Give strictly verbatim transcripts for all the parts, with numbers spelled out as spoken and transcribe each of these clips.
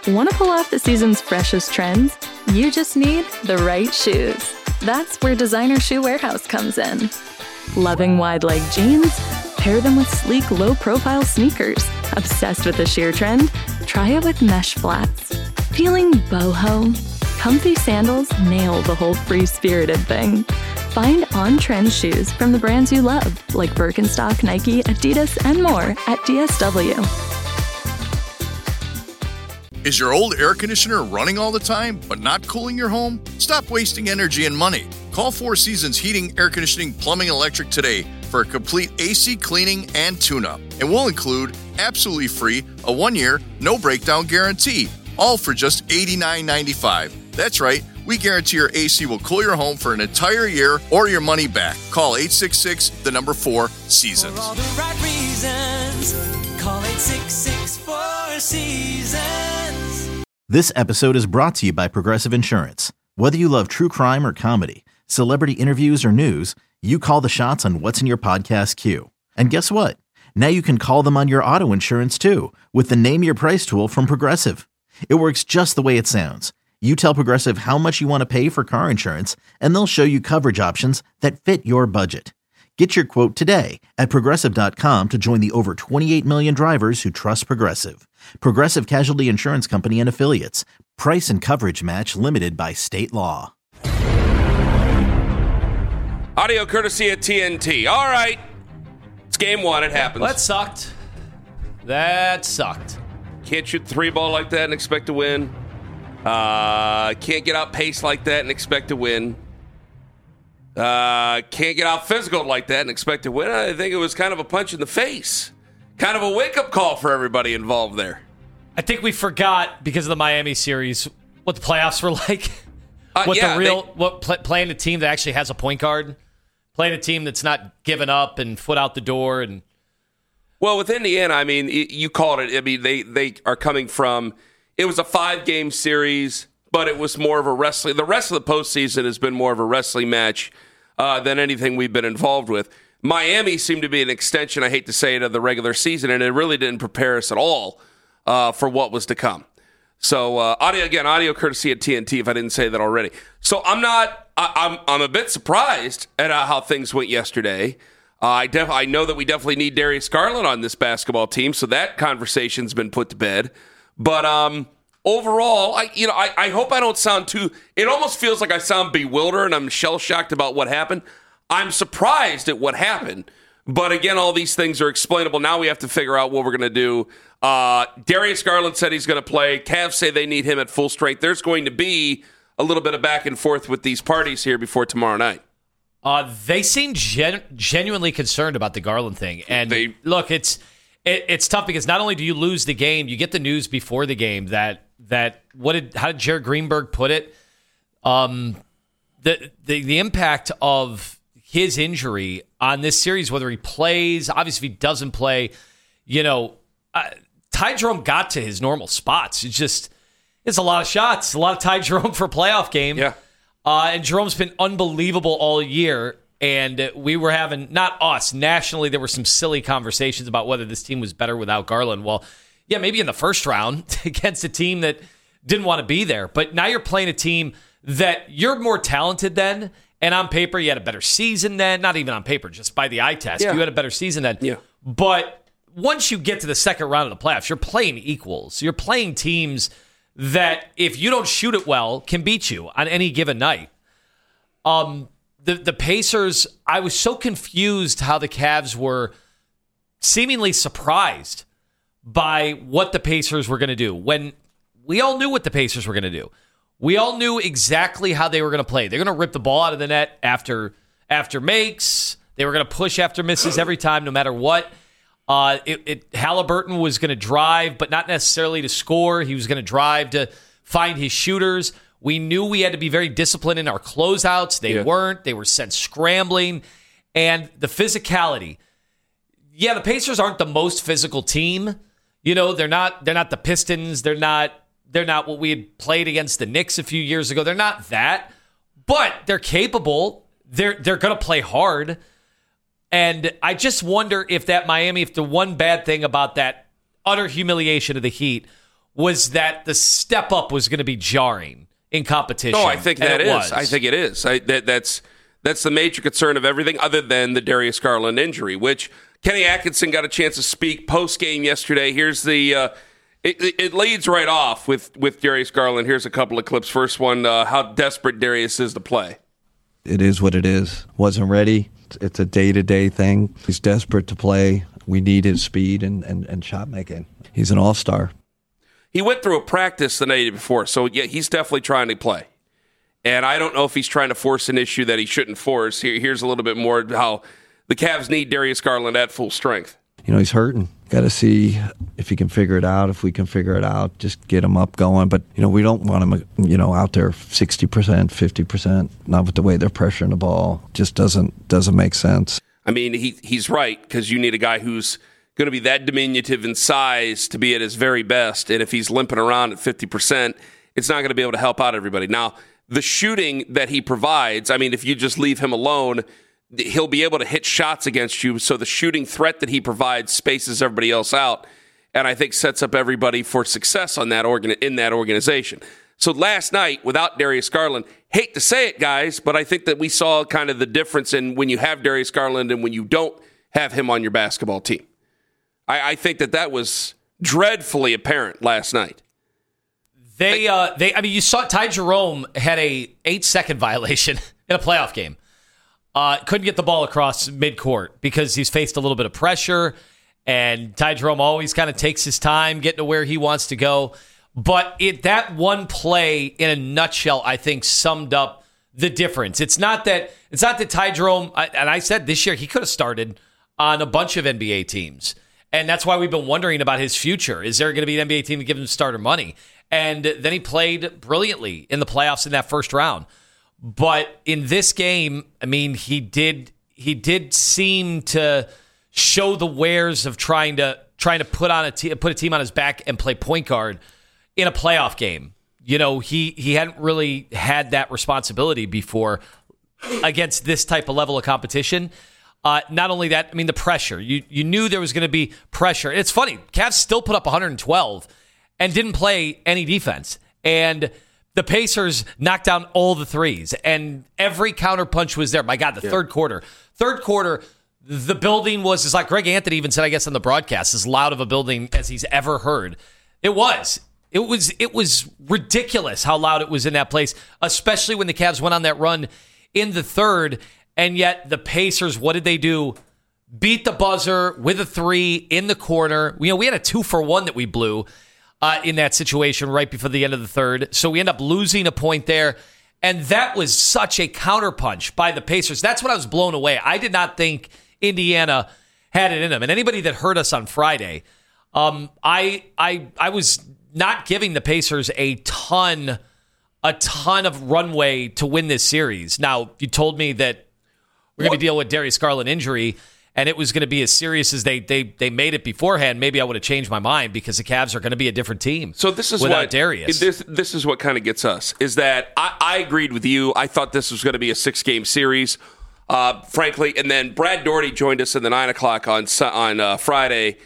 Want to pull off the season's freshest trends? You just need the right shoes. That's where Designer Shoe Warehouse comes in. Loving wide-leg jeans? Pair them with sleek, low-profile sneakers. Obsessed with the sheer trend? Try it with mesh flats. Feeling boho? Comfy sandals nail the whole free-spirited thing. Find on-trend shoes from the brands you love, like Birkenstock, Nike, Adidas, and more at D S W. Is your old air conditioner running all the time, but not cooling your home? Stop wasting energy and money. Call Four Seasons Heating, Air Conditioning, Plumbing, and Electric today for a complete A C cleaning and tune-up. And we'll include, absolutely free, a one-year, no-breakdown guarantee, all for just eighty-nine ninety-five. That's right, we guarantee your A C will cool your home for an entire year or your money back. Call eight six six, the number four, Seasons. For all the right reasons, call eight six six, four Seasons. This episode is brought to you by Progressive Insurance. Whether you love true crime or comedy, celebrity interviews or news, you call the shots on what's in your podcast queue. And guess what? Now you can call them on your auto insurance too with the Name Your Price tool from Progressive. It works just the way it sounds. You tell Progressive how much you want to pay for car insurance, and they'll show you coverage options that fit your budget. Get your quote today at Progressive dot com to join the over twenty-eight million drivers who trust Progressive. Progressive Casualty Insurance Company and Affiliates. Price and coverage match limited by state law. Audio courtesy of T N T. All right. It's game one. It happens. That sucked. That sucked. Can't shoot the three ball like that and expect to win. Uh, can't get out paced like that and expect to win. Uh, can't get out physical like that and expect to win. I think it was kind of a punch in the face. Kind of a wake-up call for everybody involved there. I think we forgot, because of the Miami series, what the playoffs were like. Uh, what yeah, the real, they, what pl- playing a team that actually has a point guard, playing a team that's not giving up and foot out the door. And well, with Indiana, I mean, you called it. I mean, they they are coming from. It was a five-game series, but it was more of a wrestling. The rest of the postseason has been more of a wrestling match uh, than anything we've been involved with. Miami seemed to be an extension, I hate to say it, of the regular season, and it really didn't prepare us at all uh, for what was to come. So, uh, audio again, audio courtesy of T N T, if I didn't say that already. So, I'm not, I, I'm I'm a bit surprised at uh, how things went yesterday. Uh, I def- I know that we definitely need Darius Garland on this basketball team, so that conversation's been put to bed. But um, overall, I you know I, I hope I don't sound too. It almost feels like I sound bewildered and I'm shell shocked about what happened. I'm surprised at what happened, but again, all these things are explainable. Now we have to figure out what we're going to do. Uh, Darius Garland said he's going to play. Cavs say they need him at full strength. There's going to be a little bit of back and forth with these parties here before tomorrow night. Uh, they seem gen- genuinely concerned about the Garland thing, and they, look, it's. It, it's tough because not only do you lose the game, you get the news before the game that that what did how did Jared Greenberg put it? Um, the the the impact of his injury on this series, whether he plays, obviously if he doesn't play, you know, uh, Ty Jerome got to his normal spots. It's just it's a lot of shots, a lot of Ty Jerome for a playoff game. Yeah, uh, and Jerome's been unbelievable all year. And we were having, not us, nationally, there were some silly conversations about whether this team was better without Garland. Well, yeah, maybe in the first round against a team that didn't want to be there. But now you're playing a team that you're more talented than, and on paper, you had a better season then. Not even on paper, just by the eye test. Yeah. You had a better season then. Yeah. But once you get to the second round of the playoffs, you're playing equals. You're playing teams that, if you don't shoot it well, can beat you on any given night. Um... The the Pacers, I was so confused how the Cavs were seemingly surprised by what the Pacers were going to do when we all knew what the Pacers were going to do. We all knew exactly how they were going to play. They're going to rip the ball out of the net after after makes. They were going to push after misses every time, no matter what. Uh, it, it Halliburton was going to drive, but not necessarily to score. He was going to drive to find his shooters. We knew we had to be very disciplined in our closeouts. They yeah. weren't. They were sent scrambling. And the physicality. Yeah, the Pacers aren't the most physical team. You know, they're not they're not the Pistons. They're not they're not what we had played against the Knicks a few years ago. They're not that. But they're capable. They're they're going to play hard. And I just wonder if that Miami, if the one bad thing about that utter humiliation of the Heat was that the step up was going to be jarring in competition. Oh, I think that it is. Was. I think it is. I, that, that's that's the major concern of everything other than the Darius Garland injury, which Kenny Atkinson got a chance to speak post-game yesterday. Here's the uh, it, it leads right off with, with Darius Garland. Here's a couple of clips. First one, uh, how desperate Darius is to play. It is what it is. Wasn't ready. It's a day-to-day thing. He's desperate to play. We need his speed and, and, and shot making. He's an all-star. He went through a practice the night before, so yeah, he's definitely trying to play. And I don't know if he's trying to force an issue that he shouldn't force. Here, here's a little bit more how the Cavs need Darius Garland at full strength. You know, he's hurting. Got to see if he can figure it out, if we can figure it out, just get him up going. But, you know, we don't want him, you know, out there sixty percent, fifty percent, not with the way they're pressuring the ball. Just doesn't doesn't make sense. I mean, he he's right, because you need a guy who's going to be that diminutive in size to be at his very best. And if he's limping around at fifty percent, it's not going to be able to help out everybody. Now, the shooting that he provides, I mean, if you just leave him alone, he'll be able to hit shots against you. So the shooting threat that he provides spaces everybody else out, and I think sets up everybody for success on that organ in that organization. So last night, without Darius Garland, hate to say it, guys, but I think that we saw kind of the difference in when you have Darius Garland and when you don't have him on your basketball team. I, I think that that was dreadfully apparent last night. They, uh, they, I mean, you saw Ty Jerome had a eight second violation in a playoff game. Uh, couldn't get the ball across midcourt because he's faced a little bit of pressure, and Ty Jerome always kind of takes his time getting to where he wants to go. But it that one play, in a nutshell, I think summed up the difference. It's not that it's not that Ty Jerome, and I said this year he could have started on a bunch of N B A teams, and that's why we've been wondering about his future. Is there going to be an N B A team to give him starter money? And then he played brilliantly in the playoffs in that first round. But in this game, I mean, he did he did seem to show the wares of trying to trying to put on a te- put a team on his back and play point guard in a playoff game. You know, he he hadn't really had that responsibility before against this type of level of competition. Uh, not only that, I mean, the pressure. You you knew there was going to be pressure. It's funny, Cavs still put up one hundred twelve and didn't play any defense. And the Pacers knocked down all the threes, and every counterpunch was there. My God, the yeah. third quarter. Third quarter, the building was, it's like Greg Anthony even said, I guess, on the broadcast, as loud of a building as he's ever heard. It was. It was it was ridiculous how loud it was in that place, especially when the Cavs went on that run in the third, and yet the Pacers, what did they do? Beat the buzzer with a three in the corner. You know, we had a two for one that we blew. Uh, in that situation right before the end of the third. So we end up losing a point there. And that was such a counterpunch by the Pacers. That's when I was blown away. I did not think Indiana had it in them. And anybody that heard us on Friday, um, I I I was not giving the Pacers a ton, a ton of runway to win this series. Now, you told me that we're going to deal with Darius Garland injury, and it was going to be as serious as they they they made it beforehand, maybe I would have changed my mind, because the Cavs are going to be a different team. So this is without what Darius. This this is what kind of gets us, is that I, I agreed with you. I thought this was going to be a six game series, uh, frankly. And then Brad Daugherty joined us in the nine o'clock on on uh, Friday,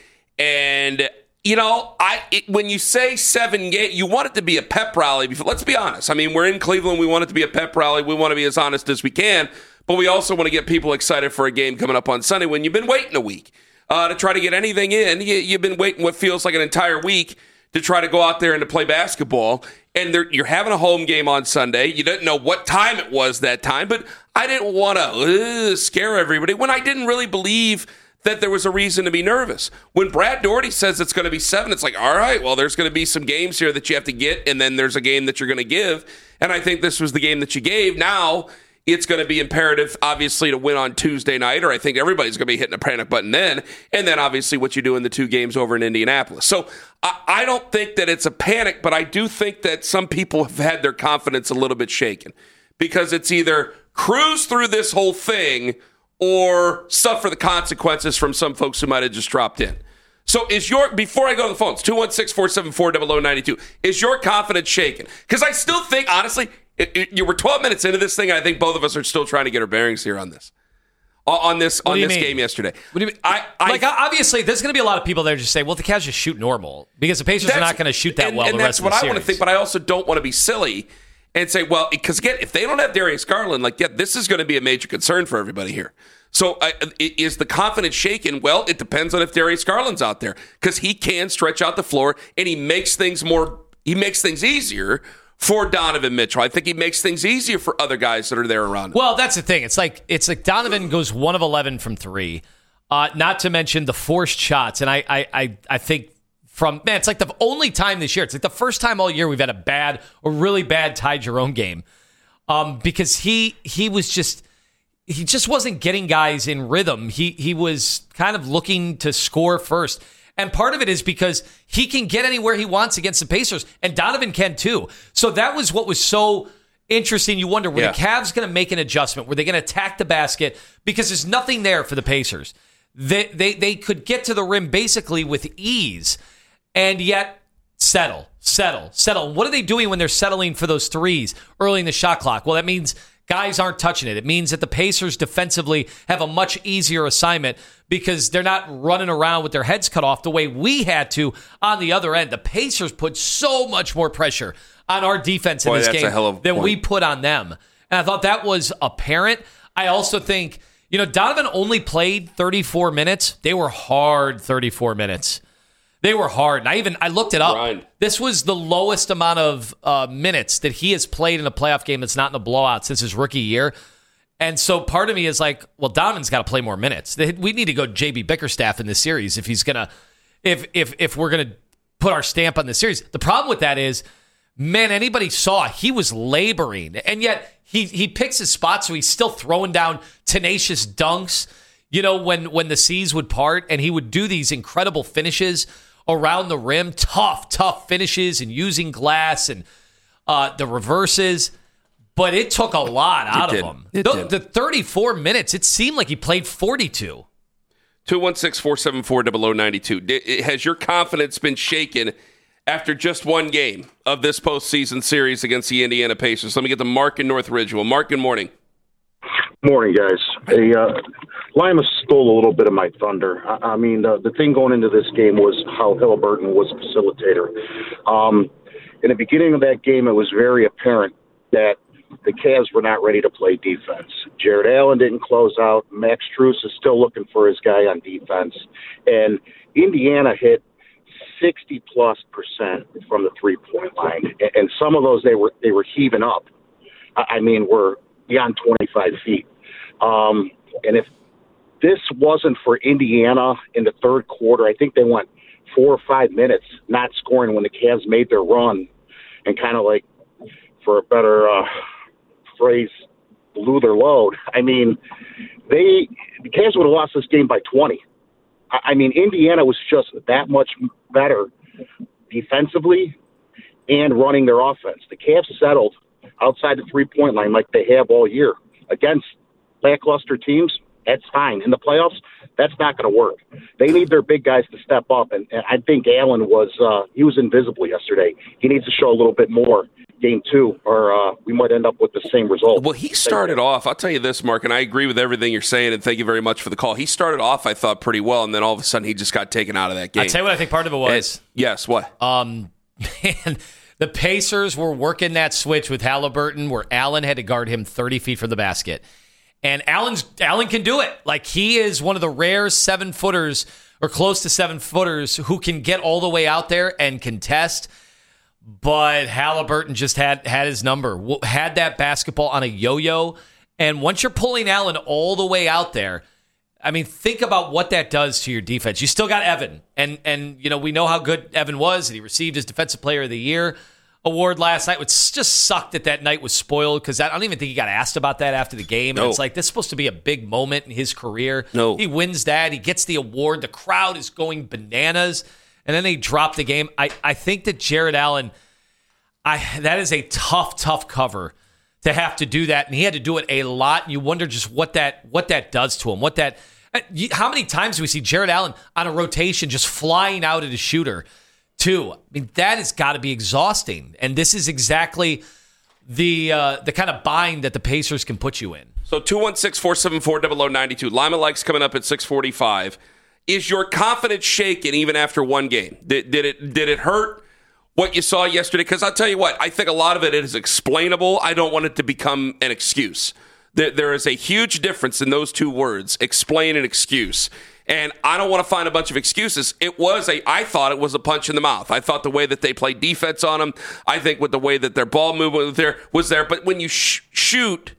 and you know, I it, when you say seven game, you want it to be a pep rally. Before, let's be honest. I mean, we're in Cleveland. We want it to be a pep rally. We want to be as honest as we can. But we also want to get people excited for a game coming up on Sunday when you've been waiting a week uh, to try to get anything in. You, you've been waiting what feels like an entire week to try to go out there and to play basketball. And you're having a home game on Sunday. You didn't know what time it was that time, but I didn't want to uh, scare everybody when I didn't really believe that there was a reason to be nervous. When Brad Daugherty says it's going to be seven, it's like, all right, well, there's going to be some games here that you have to get, and then there's a game that you're going to give. And I think this was the game that you gave. Now, it's going to be imperative, obviously, to win on Tuesday night, or I think everybody's going to be hitting a panic button then, and then obviously what you do in the two games over in Indianapolis. So I, I don't think that it's a panic, but I do think that some people have had their confidence a little bit shaken, because it's either cruise through this whole thing or suffer the consequences from some folks who might have just dropped in. So is your, before I go to the phones, two one six, four seven four, zero zero nine two, is your confidence shaken? Because I still think, honestly, It, it, you were twelve minutes into this thing, and I think both of us are still trying to get our bearings here on this. on this What on do you this mean? game yesterday. What do you mean? I, I like obviously, there's going to be a lot of people there just say, "Well, the Cavs just shoot normal," because the Pacers are not going to shoot that and, well. And the that's rest what of the I want to series. think. But I also don't want to be silly and say, "Well," because again, if they don't have Darius Garland, like, yeah, this is going to be a major concern for everybody here. So uh, is the confidence shaken? Well, it depends on if Darius Garland's out there, because he can stretch out the floor and he makes things more. He makes things easier for Donovan Mitchell. I think he makes things easier for other guys that are there around him. Well, that's the thing. It's like it's like Donovan goes one of eleven from three. Uh, not to mention the forced shots, and I, I, I, I think from man, it's like the only time this year. It's like the first time all year we've had a bad or really bad Ty Jerome game, um, because he he was just he just wasn't getting guys in rhythm. He he was kind of looking to score first. And part of it is because he can get anywhere he wants against the Pacers, and Donovan can too. So that was what was so interesting. You wonder, were yeah. the Cavs going to make an adjustment? Were they going to attack the basket? Because there's nothing there for the Pacers. They, they, they could get to the rim basically with ease, and yet settle, settle, settle. What are they doing when they're settling for those threes early in the shot clock? Well, that means guys aren't touching it. It means that the Pacers defensively have a much easier assignment because they're not running around with their heads cut off the way we had to on the other end. The Pacers put so much more pressure on our defense in Boy, this that's a game hell of a than point. we put on them. And I thought that was apparent. I also think, you know, Donovan only played thirty-four minutes. They were hard thirty-four minutes. They were hard. And I even I looked it up. Grind. This was the lowest amount of uh, minutes that he has played in a playoff game that's not in a blowout since his rookie year. And so part of me is like, well, Donovan's got to play more minutes. They, we need to go J B Bickerstaff in this series if he's gonna, if if if we're gonna put our stamp on the series. The problem with that is, man, anybody saw he was laboring, and yet he he picks his spots, so he's still throwing down tenacious dunks. You know, when when the seas would part, and he would do these incredible finishes around the rim, tough, tough finishes, and using glass and uh, the reverses. But it took a lot out It of did. him. It The, did. the thirty-four minutes, it seemed like he played forty-two. two one six, four seven four, zero zero nine two. Has your confidence been shaken after just one game of this postseason series against the Indiana Pacers? Let me get to Mark in North Ridgeville. Mark, good morning. Morning, guys. Hey, uh, Lima stole a little bit of my thunder. I, I mean, uh, the thing going into this game was how Halliburton was a facilitator. Um, in the beginning of that game, it was very apparent that the Cavs were not ready to play defense. Jared Allen didn't close out. Max Strus is still looking for his guy on defense. And Indiana hit sixty plus percent from the three-point line. And, and some of those they were they were heaving up. I, I mean, were beyond twenty-five feet. Um, and if this wasn't for Indiana in the third quarter, I think they went four or five minutes not scoring when the Cavs made their run and kind of like, for a better uh, phrase, blew their load. I mean, they the Cavs would have lost this game by twenty. I, I mean, Indiana was just that much better defensively and running their offense. The Cavs settled outside the three-point line like they have all year. Against lackluster teams, that's fine. In the playoffs, that's not going to work. They need their big guys to step up, and, and I think Allen was uh, he was invisible yesterday. He needs to show a little bit more game two, or uh, we might end up with the same result. Well, he started off, I'll tell you this, Mark, and I agree with everything you're saying, and thank you very much for the call. He started off, I thought, pretty well, and then all of a sudden he just got taken out of that game. I'll tell you what I think part of it was. And, yes, what? Um, man, the Pacers were working that switch with Halliburton where Allen had to guard him thirty feet from the basket. And Allen's Allen can do it. Like, he is one of the rare seven footers or close to seven footers who can get all the way out there and contest. But Halliburton just had, had his number, had that basketball on a yo-yo. And once you're pulling Allen all the way out there, I mean, think about what that does to your defense. You still got Evan. And, and you know, we know how good Evan was, and he received his Defensive Player of the Year award last night, which just sucked that that night was spoiled because I don't even think he got asked about that after the game. And No. it's like, this is supposed to be a big moment in his career. No. He wins that. He gets the award. The crowd is going bananas. And then they drop the game. I, I think that Jared Allen, I that is a tough, tough cover to have to do that. And he had to do it a lot. And you wonder just what that what that does to him. What that how many times do we see Jared Allen on a rotation just flying out at a shooter? Too. I mean, that has got to be exhausting. And this is exactly the uh, the kind of bind that the Pacers can put you in. So two one six, four seven four, zero zero nine two. Lima Likes coming up at six forty-five. Is your confidence shaken even after one game? Did, did it did it hurt what you saw yesterday? Because I'll tell you what, I think a lot of it is explainable. I don't want it to become an excuse. There, there is a huge difference in those two words, explain and excuse. And I don't want to find a bunch of excuses. It was a, I thought it was a punch in the mouth. I thought the way that they played defense on them, I think with the way that their ball movement was there, was there. But when you sh- shoot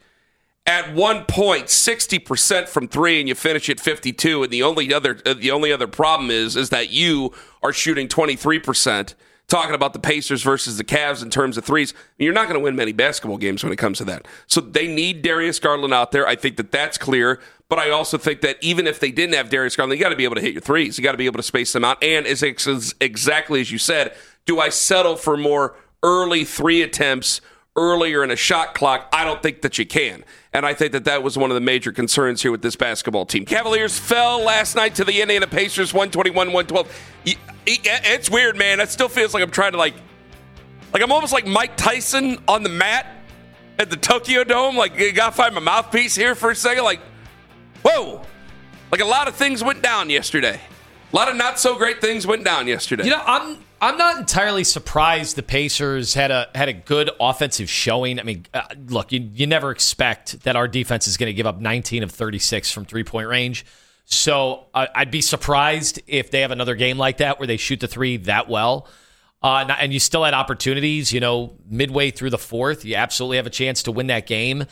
at one point sixty percent from three and you finish at fifty-two, and the only other uh, the only other problem is is that you are shooting twenty-three percent. Talking about the Pacers versus the Cavs in terms of threes, you're not going to win many basketball games when it comes to that. So they need Darius Garland out there. I think that that's clear. But I also think that even if they didn't have Darius Garland, you got to be able to hit your threes. You got to be able to space them out. And as, as exactly as you said, do I settle for more early three attempts earlier in a shot clock? I don't think that you can. And I think that that was one of the major concerns here with this basketball team. Cavaliers fell last night to the Indiana Pacers, one twenty-one one twelve. It's weird, man. It still feels like I'm trying to like, like I'm almost like Mike Tyson on the mat at the Tokyo Dome. Like, you got to find my mouthpiece here for a second. Like, whoa. Like, a lot of things went down yesterday. A lot of not so great things went down yesterday. You know, I'm I'm not entirely surprised the Pacers had a had a good offensive showing. I mean, uh, look, you you never expect that our defense is going to give up nineteen of thirty-six from three-point range. So uh, I'd be surprised if they have another game like that where they shoot the three that well. Uh, and, and you still had opportunities, you know, midway through the fourth. You absolutely have a chance to win that game,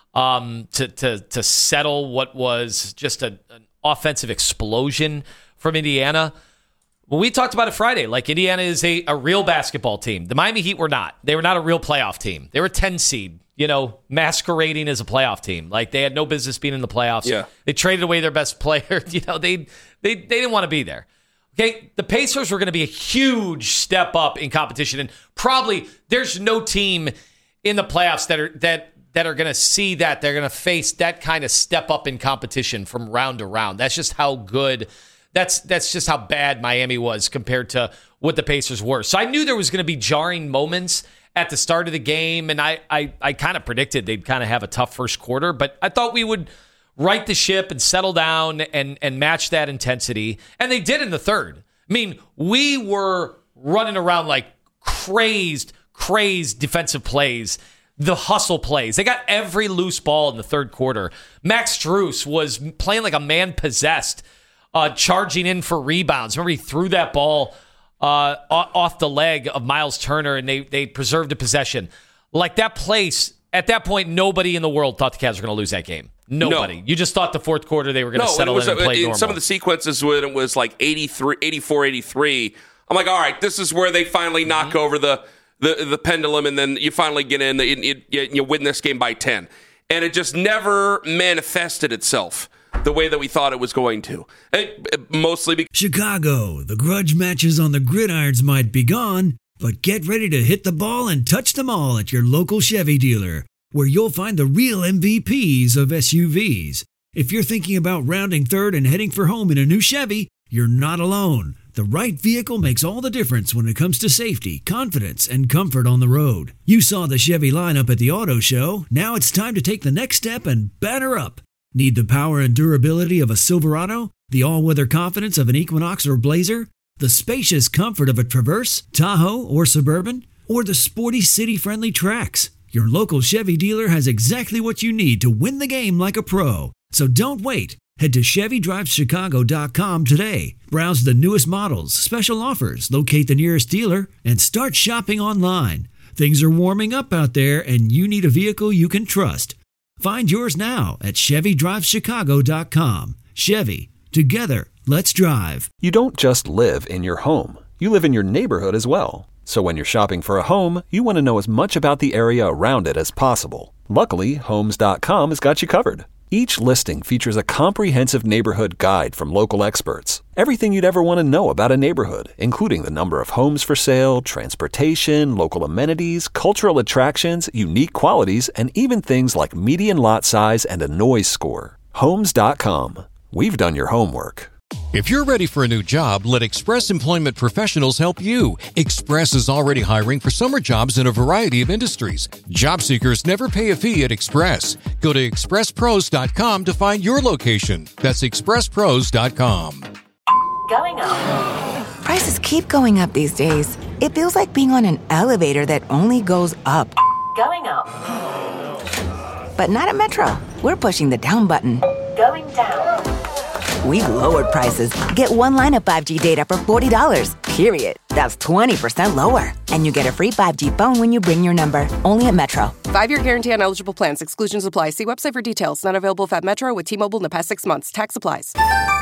um, to to to settle what was just a, an offensive explosion from Indiana. Well, we talked about it Friday. Like, Indiana is a, a real basketball team. The Miami Heat were not. They were not a real playoff team. They were a ten seed, you know, masquerading as a playoff team. Like, they had no business being in the playoffs. Yeah. They traded away their best player. You know, they they they didn't want to be there. Okay, the Pacers were going to be a huge step up in competition, and probably there's no team in the playoffs that are that that are going to see that. They're going to face that kind of step up in competition from round to round. That's just how good. That's that's just how bad Miami was compared to what the Pacers were. So I knew there was going to be jarring moments at the start of the game, and I I, I kind of predicted they'd kind of have a tough first quarter, but I thought we would right the ship and settle down and, and match that intensity, and they did in the third. I mean, we were running around like crazed, crazed defensive plays, the hustle plays. They got every loose ball in the third quarter. Max Strus was playing like a man possessed, Uh, charging in for rebounds. Remember, he threw that ball uh, off the leg of Miles Turner, and they they preserved a possession. Like, that place, at that point, nobody in the world thought the Cavs were going to lose that game. Nobody. No. You just thought the fourth quarter they were going to no, settle was, in and play in normal. Some of the sequences when it was like eighty-three, eighty-four, eighty-three, I'm like, all right, this is where they finally knock mm-hmm. over the, the the pendulum, and then you finally get in, you, you, you win this game by ten. And it just never manifested itself the way that we thought it was going to. It, it, mostly because Chicago, the grudge matches on the gridirons might be gone, but get ready to hit the ball and touch them all at your local Chevy dealer, where you'll find the real M V Ps of S U Vs. If you're thinking about rounding third and heading for home in a new Chevy, you're not alone. The right vehicle makes all the difference when it comes to safety, confidence, and comfort on the road. You saw the Chevy lineup at the auto show. Now it's time to take the next step and batter up. Need the power and durability of a Silverado? The all-weather confidence of an Equinox or Blazer? The spacious comfort of a Traverse, Tahoe, or Suburban? Or the sporty city-friendly Trax? Your local Chevy dealer has exactly what you need to win the game like a pro. So don't wait. Head to Chevy Drives Chicago dot com today. Browse the newest models, special offers, locate the nearest dealer, and start shopping online. Things are warming up out there, and you need a vehicle you can trust. Find yours now at Chevy Drives Chicago dot com. Chevy. Together, let's drive. You don't just live in your home. You live in your neighborhood as well. So when you're shopping for a home, you want to know as much about the area around it as possible. Luckily, Homes dot com has got you covered. Each listing features a comprehensive neighborhood guide from local experts. Everything you'd ever want to know about a neighborhood, including the number of homes for sale, transportation, local amenities, cultural attractions, unique qualities, and even things like median lot size and a noise score. Homes dot com. We've done your homework. If you're ready for a new job, let Express Employment Professionals help you. Express is already hiring for summer jobs in a variety of industries. Job seekers never pay a fee at Express. Go to express pros dot com to find your location. That's express pros dot com. Going up. Prices keep going up these days. It feels like being on an elevator that only goes up. Going up. But not at Metro. We're pushing the down button. Going down. We've lowered prices. Get one line of five G data for forty dollars, period. That's twenty percent lower. And you get a free five G phone when you bring your number. Only at Metro. Five-year guarantee on eligible plans. Exclusions apply. See website for details. Not available at Metro with T-Mobile in the past six months. Tax applies.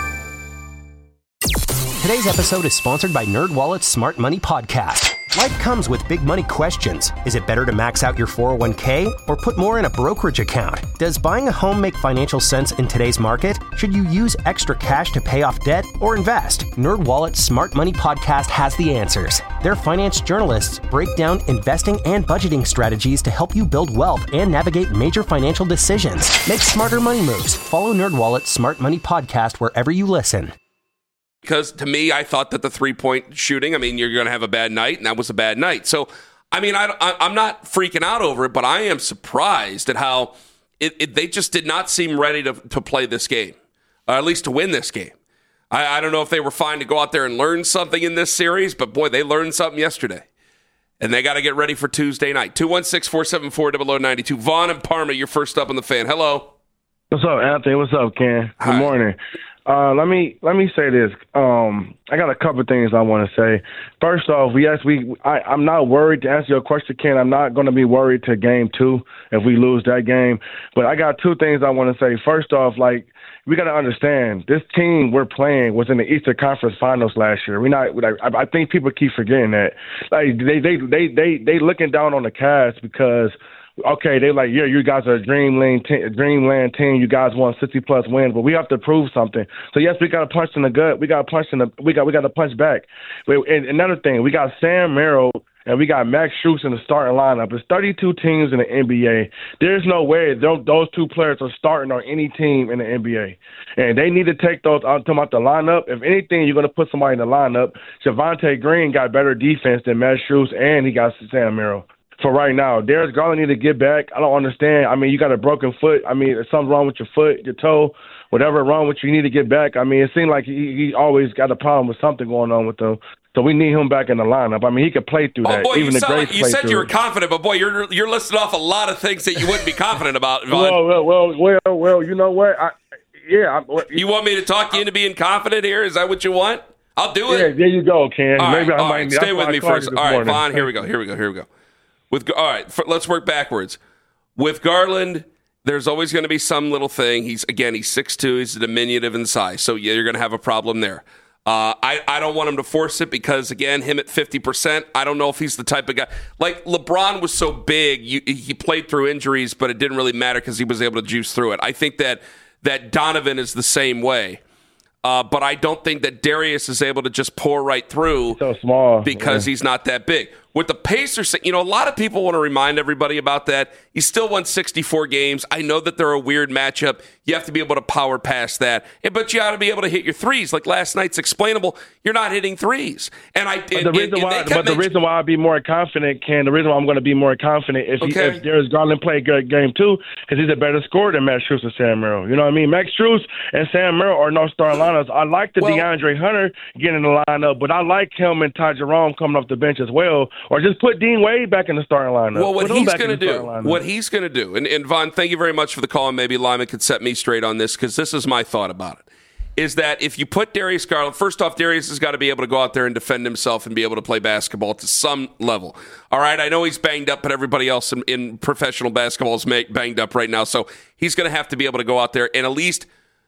Today's episode is sponsored by NerdWallet's Smart Money Podcast. Life comes with big money questions. Is it better to max out your four oh one k or put more in a brokerage account? Does buying a home make financial sense in today's market? Should you use extra cash to pay off debt or invest? NerdWallet's Smart Money Podcast has the answers. Their finance journalists break down investing and budgeting strategies to help you build wealth and navigate major financial decisions. Make smarter money moves. Follow NerdWallet's Smart Money Podcast wherever you listen. Because to me, I thought that the three-point shooting, I mean, you're going to have a bad night, and that was a bad night. So, I mean, I, I, I'm not freaking out over it, but I am surprised at how it, it, they just did not seem ready to, to play this game, or at least to win this game. I, I don't know if they were fine to go out there and learn something in this series, but boy, they learned something yesterday. And they got to get ready for Tuesday night. two one six, four seven four, zero zero nine two. Vaughn and Parma, you're first up on the Fan. Hello. What's up, Anthony? What's up, Ken? Good Hi. morning. Uh, let me let me say this. Um, I got a couple of things I want to say. First off, yes, we. I, I'm not worried to answer your question, Ken. I'm not going to be worried to game two if we lose that game. But I got two things I want to say. First off, like we got to understand this team we're playing was in the Eastern Conference Finals last year. We not. Like, I, I think people keep forgetting that. Like they they they they they looking down on the Cavs because. Okay, they're like, yeah, you guys are a dreamland, te- dreamland team. You guys won sixty plus wins, but we have to prove something. So yes, we got to punch in the gut. We got to punch in the. We got we got to punch back. And another thing, we got Sam Merrill and we got Max Strus in the starting lineup. There's thirty-two teams in the N B A. There's no way those, those two players are starting on any team in the N B A. And they need to take those out talking about the lineup. If anything, you're going to put somebody in the lineup. Javonte Green got better defense than Max Strus, and he got Sam Merrill. For right now, Darius Garland need to get back. I don't understand. I mean, you got a broken foot. I mean, there's something wrong with your foot, your toe, whatever wrong with you, you need to get back. I mean, it seems like he, he always got a problem with something going on with him. So we need him back in the lineup. I mean, he could play through that. Oh, boy, Even you, the sound like, you said you were it. confident, but, boy, you're you're listing off a lot of things that you wouldn't be confident about, Vaughn. Well, well, well, well, well, you know what? I, yeah. I, you want me to talk you into being confident here? Is that what you want? I'll do it. Yeah, there you go, Ken. All Maybe right, I all might right. need, Stay with me first. All right, morning. Vaughn, here we go, here we go, here we go. With all right, for, let's work backwards. With Garland, there's always going to be some little thing. He's again, he's six two. He's diminutive in size, so yeah, you're going to have a problem there. Uh, I I don't want him to force it because again, him at fifty percent, I don't know if he's the type of guy. Like LeBron was so big, you, he played through injuries, but it didn't really matter because he was able to juice through it. I think that that Donovan is the same way. Uh, but I don't think that Darius is able to just pour right through so small because yeah. he's not that big. With the Pacers, you know, a lot of people want to remind everybody about that. He still won sixty-four games. I know that they're a weird matchup. You have to be able to power past that. But you ought to be able to hit your threes. Like last night's explainable, you're not hitting threes. And I But the reason and, why, and but the reason why I'd be more confident, Ken, the reason why I'm going to be more confident if, okay. he, if Darius Garland played good game two, because he's a better scorer than Max Strus and Sam Merrill. You know what I mean? Max Strus and Sam Merrill are no starting lineups. I like the well, DeAndre Hunter getting in the lineup, but I like him and Ty Jerome coming off the bench as well. Or just put Dean Wade back in the starting lineup. Well, what put he's going to do, what he's going to do, and, and Vaughn, thank you very much for the call, and maybe Lyman could set me straight on this because this is my thought about it, is that if you put Darius Garland, first off, Darius has got to be able to go out there and defend himself and be able to play basketball to some level. All right, I know he's banged up, but everybody else in, in professional basketball is banged up right now, so he's going to have to be able to go out there and at least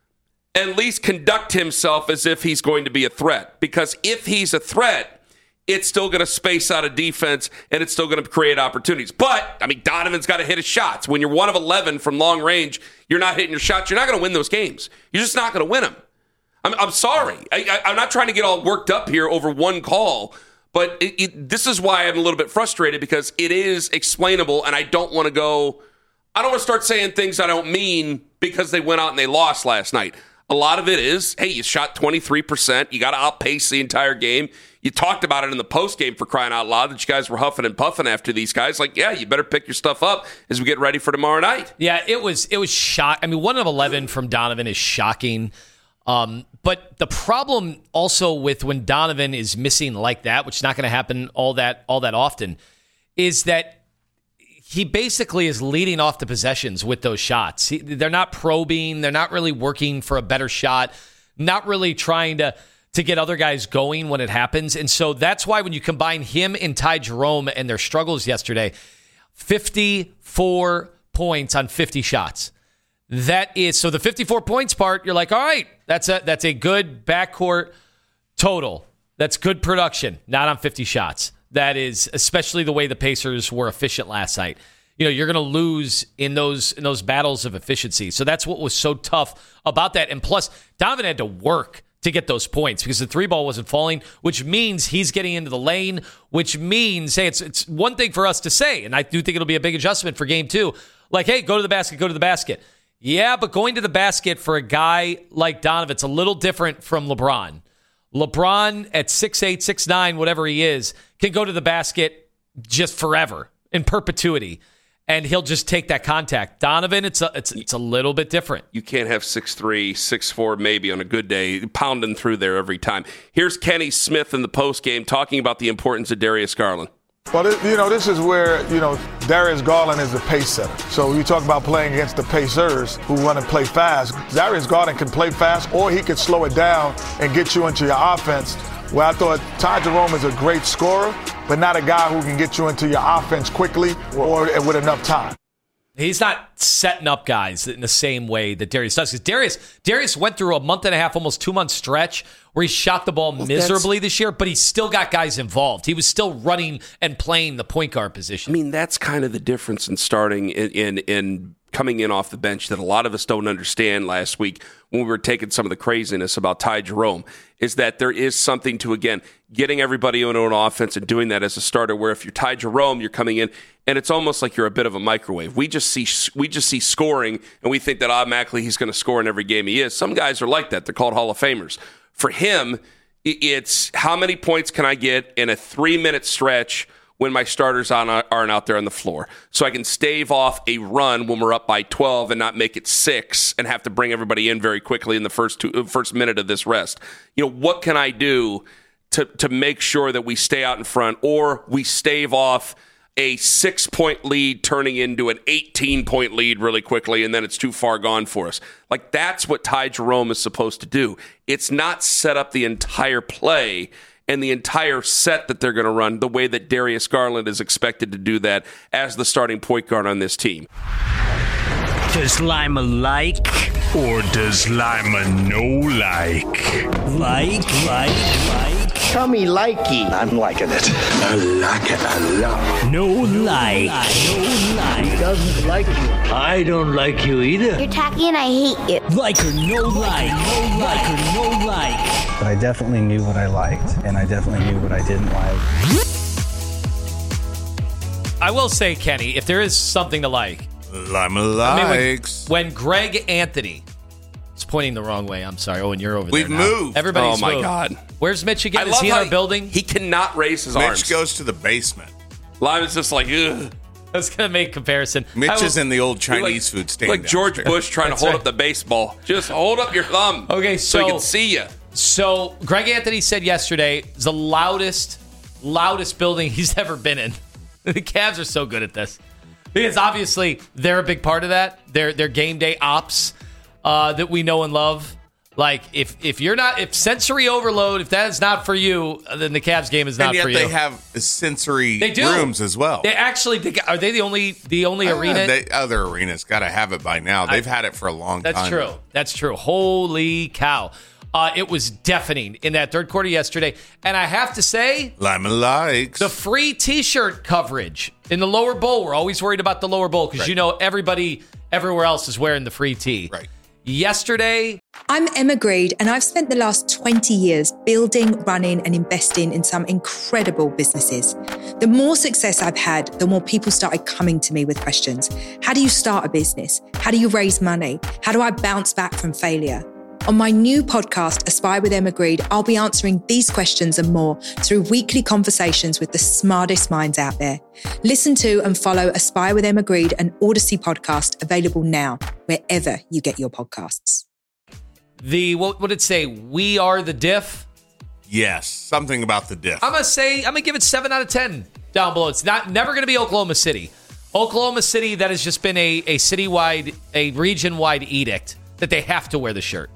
at least conduct himself as if he's going to be a threat, because if he's a threat, it's still going to space out a defense, and it's still going to create opportunities. But, I mean, Donovan's got to hit his shots. When you're one of eleven from long range, you're not hitting your shots. You're not going to win those games. You're just not going to win them. I'm, I'm sorry. I, I, I'm not trying to get all worked up here over one call, but it, it, this is why I'm a little bit frustrated, because it is explainable, and I don't want to go – I don't want to start saying things I don't mean because they went out and they lost last night. A lot of it is, hey, you shot twenty-three percent. You got to outpace the entire game. You talked about it in the postgame, for crying out loud, that you guys were huffing and puffing after these guys. Like, yeah, you better pick your stuff up as we get ready for tomorrow night. Yeah, it was it was shock. I mean, one of eleven from Donovan is shocking. Um, but the problem also with when Donovan is missing like that, which is not going to happen all that all that often, is that he basically is leading off the possessions with those shots. He, they're not probing. They're not really working for a better shot. Not really trying to to get other guys going when it happens. And so that's why when you combine him and Ty Jerome and their struggles yesterday, fifty-four points on fifty shots. That is, so the fifty-four points part, you're like, all right, that's a that's a good backcourt total. That's good production, not on fifty shots. That is, especially the way the Pacers were efficient last night. You know, you're going to lose in those in those battles of efficiency. So that's what was so tough about that. And plus, Donovan had to work to get those points because the three ball wasn't falling, which means he's getting into the lane, which means, hey, it's it's one thing for us to say, and I do think it'll be a big adjustment for game two. Like, hey, go to the basket, go to the basket. Yeah, but going to the basket for a guy like Donovan, it's a little different from LeBron. LeBron at six eight, six nine, whatever he is, can go to the basket just forever, in perpetuity, and he'll just take that contact. Donovan, it's a, it's, it's a little bit different. You can't have six three, six four maybe on a good day, pounding through there every time. Here's Kenny Smith in the postgame talking about the importance of Darius Garland. Well, you know, this is where, you know, Darius Garland is the pace setter. So you talk about playing against the Pacers who run and play fast. Darius Garland can play fast, or he could slow it down and get you into your offense. Where I thought Ty Jerome is a great scorer, but not a guy who can get you into your offense quickly or with enough time. He's not setting up guys in the same way that Darius does. Because Darius, Darius went through a month and a half, almost two month stretch where he shot the ball well, miserably this year, but he still got guys involved. He was still running and playing the point guard position. I mean, that's kind of the difference in starting in, in, in coming in off the bench that a lot of us don't understand last week when we were taking some of the craziness about Ty Jerome, is that there is something to, again, getting everybody into an offense and doing that as a starter, where if you're Ty Jerome, you're coming in, and it's almost like you're a bit of a microwave. We just see we just see scoring, and we think that automatically he's going to score in every game he is. Some guys are like that. They're called Hall of Famers. For him, it's how many points can I get in a three-minute stretch when my starters aren't out there on the floor, so I can stave off a run when we're up by twelve and not make it six and have to bring everybody in very quickly in the first two, first minute of this rest. You know, what can I do to to make sure that we stay out in front, or we stave off a six-point lead turning into an eighteen-point lead really quickly, and then it's too far gone for us. Like, that's what Ty Jerome is supposed to do. It's not set up the entire play and the entire set that they're going to run the way that Darius Garland is expected to do that as the starting point guard on this team. Does Lima like, or does Lima no like? Like, like, like. Tell me likey. I'm liking it. I like it a lot. No like. No like. He doesn't like you. I don't like you either. You're tacky and I hate you. Like or no like. No like or no like. But I definitely knew what I liked, and I definitely knew what I didn't like. I will say, Kenny, if there is something to like, Lima likes. I mean, when, when Greg Anthony is pointing the wrong way, I'm sorry. Oh, and you're over We've there now. We've moved. Everybody's Oh, my moved. God. Where's Mitch again? I Is he in how our he, building? He cannot raise his Mitch arms. Mitch goes to the basement. Lima's just like, ugh. I was going to make a comparison. Mitch will, is in the old Chinese like, food stand. Like George downstairs. Bush trying That's to hold right. up the baseball. Just hold up your thumb. Okay, so, so he can see you. So Greg Anthony said yesterday, it's the loudest, loudest building he's ever been in. The Cavs are so good at this. Because obviously they're a big part of that. They're, they're game day ops uh, that we know and love. Like, if if you're not, if sensory overload, if that is not for you, then the Cavs game is not and yet for you. They have sensory they do. rooms as well. They actually, they, are they the only the only uh, arena? They, other arenas got to have it by now. They've I, had it for a long that's time. That's true. That's true. Holy cow. Uh, it was deafening in that third quarter yesterday. And I have to say, Lima likes. The free T-shirt coverage in the lower bowl. We're always worried about the lower bowl because, right. you know, everybody everywhere else is wearing the free tee. Right. Yesterday, I'm Emma Greed, and I've spent the last twenty years building, running, and investing in some incredible businesses. The more success I've had, the more people started coming to me with questions. How do you start a business? How do you raise money? How do I bounce back from failure? On my new podcast, Aspire with Emma Grede, I'll be answering these questions and more through weekly conversations with the smartest minds out there. Listen to and follow Aspire with Emma Grede, an Odyssey podcast available now, wherever you get your podcasts. The, what would it say? We are the diff? Yes, something about the diff. I'm going to say, I'm going to give it seven out of ten down below. It's not never going to be Oklahoma City. Oklahoma City, that has just been a, a citywide, a region-wide edict that they have to wear the shirt.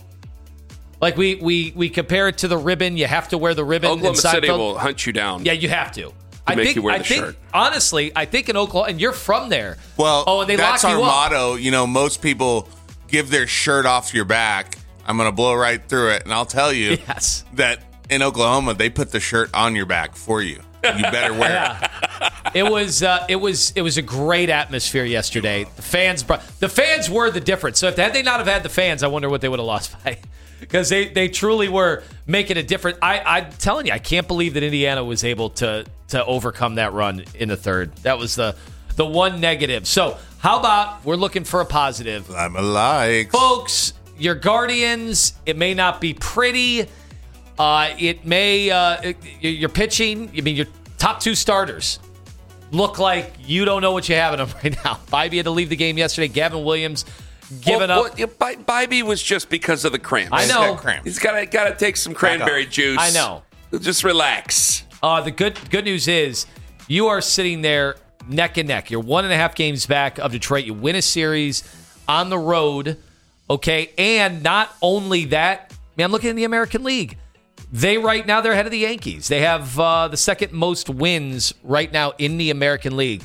Like we we we compare it to the ribbon. You have to wear the ribbon. Oklahoma in City Seinfeld. will hunt you down. Yeah, you have to. to I make think. you wear I the think. shirt. Honestly, I think in Oklahoma, and you're from there. Well, oh, and they that's lock our you up. motto. You know, most people give their shirt off your back. I'm going to blow right through it, and I'll tell you yes. that in Oklahoma they put the shirt on your back for you. You better wear yeah. it. It was uh, it was it was a great atmosphere yesterday. The fans brought, the fans were the difference. So if had they not have had the fans, I wonder what they would have lost by. Because they, they truly were making a difference. I, I'm telling you, I can't believe that Indiana was able to to overcome that run in the third. That was the the one negative. So how about we're looking for a positive? I'm alive. Folks, your Guardians, it may not be pretty. Uh, it may, uh, it, your pitching, I mean, your top two starters look like you don't know what you have in them right now. Bibee had to leave the game yesterday. Gavin Williams giving well, up. Well, yeah, Bibee was just because of the cramps. I know. He's got He's got to got to take some cranberry juice. I know. Just relax. Uh, the good good news is you are sitting there neck and neck. You're one and a half games back of Detroit. You win a series on the road, okay? And not only that, man, I'm looking in the American League. They right now, they're ahead of the Yankees. They have uh, the second most wins right now in the American League.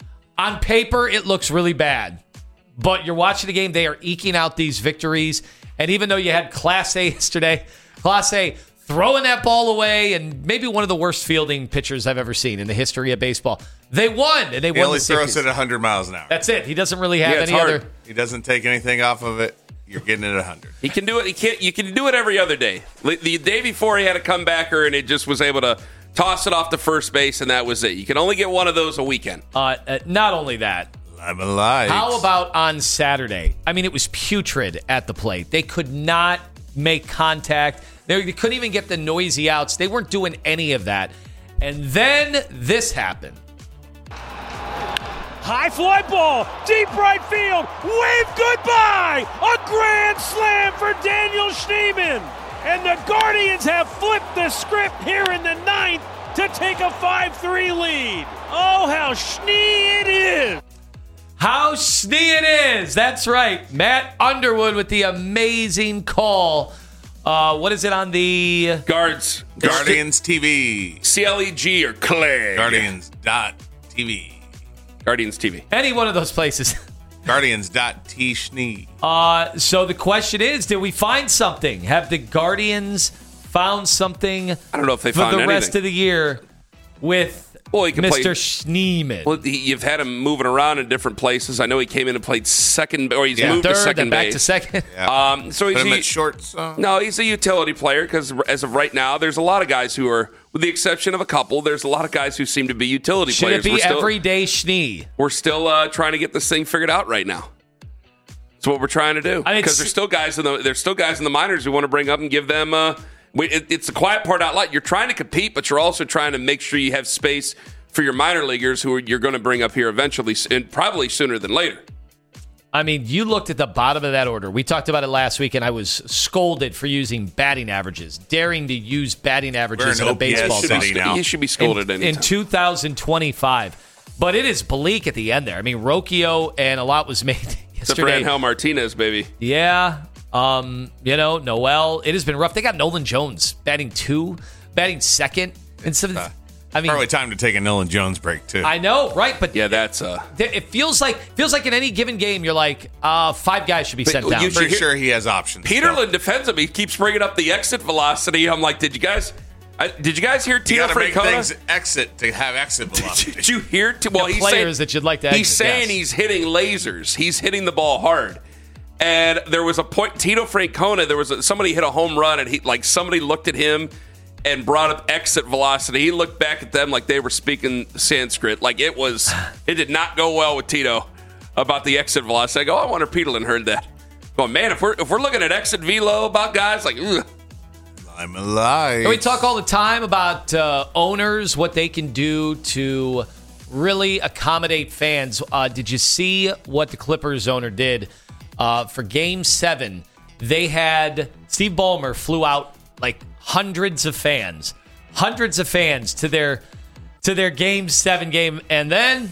On paper, it looks really bad. But you're watching the game, they are eking out these victories. And even though you had Class A yesterday, Class A throwing that ball away, and maybe one of the worst fielding pitchers I've ever seen in the history of baseball. They won, and they he won only the throws series. it at one hundred miles an hour. That's it. He doesn't really have Yeah, it's any hard. other. He doesn't take anything off of it. You're getting it at one hundred. He can do it. He can't. You can do it every other day. The day before, he had a comebacker, and it just was able to toss it off to first base, and that was it. You can only get one of those a weekend. Uh, uh, not only that. I'm alive. How about on Saturday? I mean, it was putrid at the plate. They could not make contact. They, they couldn't even get the noisy outs. They weren't doing any of that. And then this happened. High fly ball, deep right field, wave goodbye! A grand slam for Daniel Schneemann! And the Guardians have flipped the script here in the ninth to take a five three lead. Oh, how Schnee it is! How Schnee it is! That's right. Matt Underwood with the amazing call. Uh, what is it on the... Guards. Guardians T V. C L E G or Clay. Guardians dot T V. Guardians T V. Any one of those places. Guardians dot T Schnee. Uh, so the question is, did we find something? Have the Guardians found something I don't know if they for found the anything. rest of the year with well, he can Mister play, Schneemann? Well, he, you've had him moving around in different places. I know he came in and played second, or he's Yeah. moved Third, to second then back base. to second. Yeah. Um, so he's Put him a- at short. So. No, he's a utility player because as of right now, there's a lot of guys who are, with the exception of a couple, there's a lot of guys who seem to be utility Should players. it be We're still- everyday Schnee? We're still uh, trying to get this thing figured out right now. That's what we're trying to do I mean, because it's- there's still guys in the there's still guys in the minors who want to bring up and give them. Uh, we, it, it's the quiet part out loud. You're trying to compete, but you're also trying to make sure you have space for your minor leaguers who are, you're going to bring up here eventually, and probably sooner than later. I mean, you looked at the bottom of that order. We talked about it last week, and I was scolded for using batting averages, daring to use batting averages in a baseball you should, team. be, you should be scolded in, anytime. in two thousand twenty-five. But it is bleak at the end there. I mean, Rocchio and a lot was made Except for yesterday. Angel Martinez, baby. Yeah. Um, you know, Noel. It has been rough. They got Nolan Jones batting two, batting second. And some, Uh, I mean, probably time to take a Nolan Jones break too. I know, right? But yeah, that's uh, it feels like feels like in any given game, you're like, uh, five guys should be But sent you down. should Pretty hear- sure he has options. Peterlin defends him. He keeps bringing up the exit velocity. I'm like, did you guys? I, did you guys hear You Tito got to make Francona? things exit to have exit velocity. Did you hear? T- well, The he's players saying, that you'd like to He's exit, saying yes. he's hitting lasers. He's hitting the ball hard. And there was a point. Tito Francona. There was a, somebody hit a home run, and he like somebody looked at him and brought up exit velocity. He looked back at them like they were speaking Sanskrit. Like it was. It did not go well with Tito about the exit velocity. I go, I wonder if Peterlin heard that. Oh man, if we're if we're looking at exit velo about guys like, ugh. I'm alive. And we talk all the time about uh, owners, what they can do to really accommodate fans. Uh, did you see what the Clippers owner did uh, for Game Seven? They had Steve Ballmer flew out like hundreds of fans, hundreds of fans to their to their Game Seven game, and then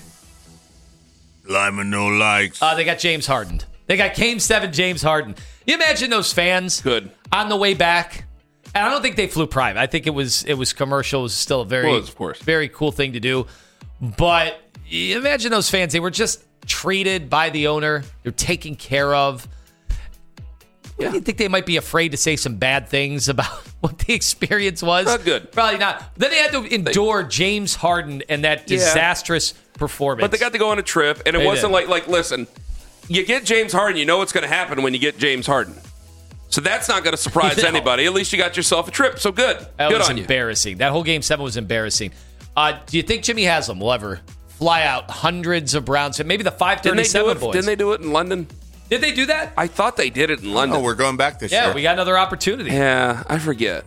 Lyman no likes. Uh, they got James Harden. They got Game Seven James Harden. You imagine those fans Good. on the way back. And I don't think they flew private. I think it was it was commercial. It was still a very, well, of course. very cool thing to do. But you imagine those fans. They were just treated by the owner. They're taken care of. Yeah. Do you think they might be afraid to say some bad things about what the experience was? Not good. Probably not. Then they had to endure they, James Harden and that disastrous yeah. performance. But they got to go on a trip, and it they wasn't did. like, like, listen, you get James Harden, you know what's going to happen when you get James Harden. So that's not going to surprise no. anybody. At least you got yourself a trip. So good. That good was on embarrassing. You. That whole Game seven was embarrassing. Uh, do you think Jimmy Haslam will ever fly out hundreds of Browns? Maybe the five thirty-seven didn't boys. Didn't they do it in London? Did they do that? I thought they did it in London. Oh, we're going back this yeah, year. Yeah, we got another opportunity. Yeah, I forget.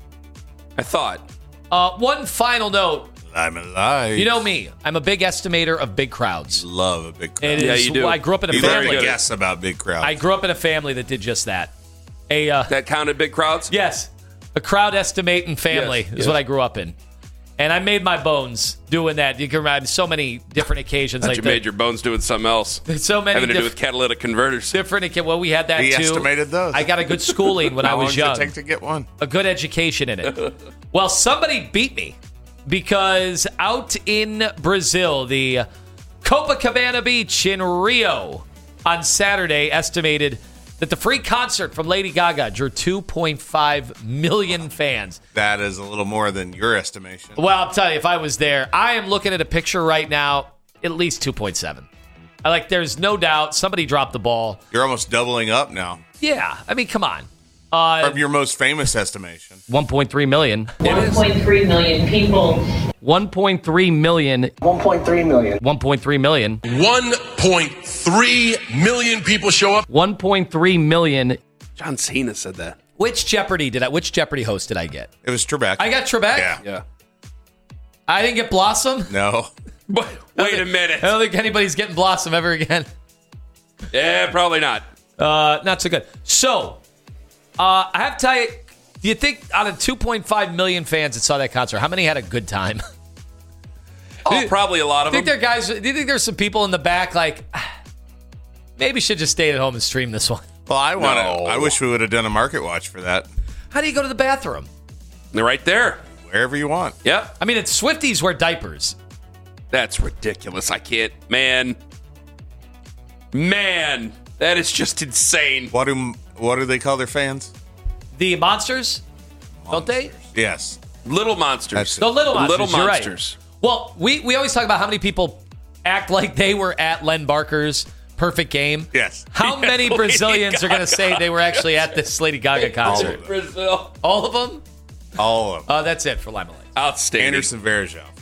I thought. Uh, one final note. I'm alive. You know me. I'm a big estimator of big crowds. Love a big crowd. It yeah, is, you do. I grew up in a you family. You learn to guess about big crowds. I grew up in a family that did just that. A uh, That counted big crowds? Yes. A crowd estimating family yes, is yes. what I grew up in. And I made my bones doing that. You can remember so many different occasions. I like you that. made your bones doing something else. So many having to diff- do with catalytic converters. Different. Well, we had that he too. He estimated those. I got a good schooling when I was young. How long did it take to get one? A good education in it. Well, somebody beat me because out in Brazil, the Copacabana Beach in Rio on Saturday estimated that the free concert from Lady Gaga drew two point five million fans. That is a little more than your estimation. Well, I'll tell you, if I was there, I am looking at a picture right now, at least two point seven. I like, there's no doubt somebody dropped the ball. You're almost doubling up now. Yeah, I mean, come on. Uh, From your most famous estimation. one point three million. one point three million people. one point three million. one point three million. one point three million. one point three million people show up. one point three million. John Cena said that. Which Jeopardy did I, which Jeopardy host did I get? It was Trebek. I got Trebek? Yeah. Yeah. I didn't get Blossom? No. But wait a minute. I don't think anybody's getting Blossom ever again. Yeah, probably not. Uh, not so good. So, uh, I have to tell you, do you think out of two point five million fans that saw that concert, how many had a good time? Oh, probably a lot of do you them. think there guys? Do you think there's some people in the back like, maybe should just stay at home and stream this one? Well, I want to. No. I wish we would have done a market watch for that. How do you go to the bathroom? They're right there. Wherever you want. Yeah. I mean, it's Swifties wear diapers. That's ridiculous. I can't. Man. Man. That is just insane. What do what do they call their fans? The monsters, monsters. don't they? Yes. Little monsters. That's the little monsters. Little you're monsters. Right. Well, we, we always talk about how many people act like they were at Len Barker's perfect game. Yes. How Yeah, many Lady Brazilians are going to Gaga. say they were actually at this Lady Gaga concert? All of Brazil. All of them? All of them. Uh, that's it for Limelight. Outstanding. Anderson Varejao.